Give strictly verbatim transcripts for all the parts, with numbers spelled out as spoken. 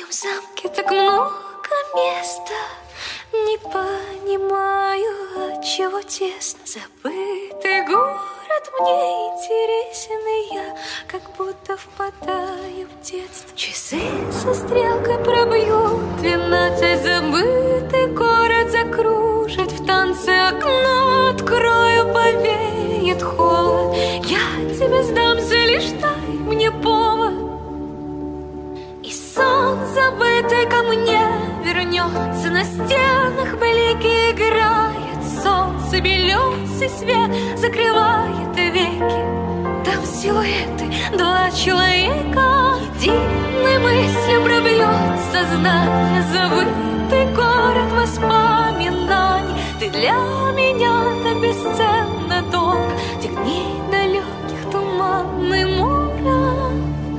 моем замке так много места. Не понимаю, отчего тесно. Забытый город мне интересен, и я как будто впадаю в детство. Часы со стрелкой пробьют двенадцать. Забытый город закружит в танце. Окно открою, повеет холод. Я тебе сдамся, лишь дай мне повод. И сон забытый ко мне вернется. На стенах блики играет солнце. Белесый свет закрывает веки. Там силуэты, два человека. Единой мыслью пробьет сознание. Забытый город воспоминаний. Ты для меня так бесценно долго. Тех дней далеких туманный моря.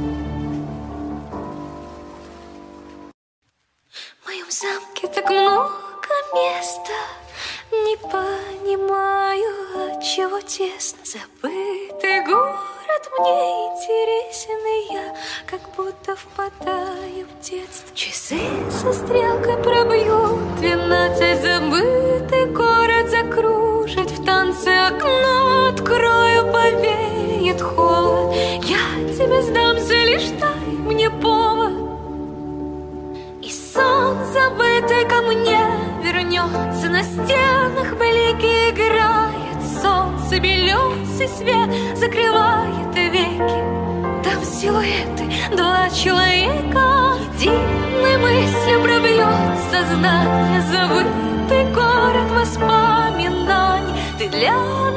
В моем замке так много места. Не понимаю, отчего тесно. Забытый город мне интересен, и я как будто впадаю в детство. Часы со стрелкой пробьют двенадцать. Забытый город закружит в танце. Окно открою, повеет холод. Я тебе сдамся, лишь дай мне повод. И сон забытый ко мне вернется. На стенах блики играет солнце. Белесый свет закрывает веки. Там силуэты, два человека. Единой мыслью пробьет сознание. Забытый город воспоминаний. Ты для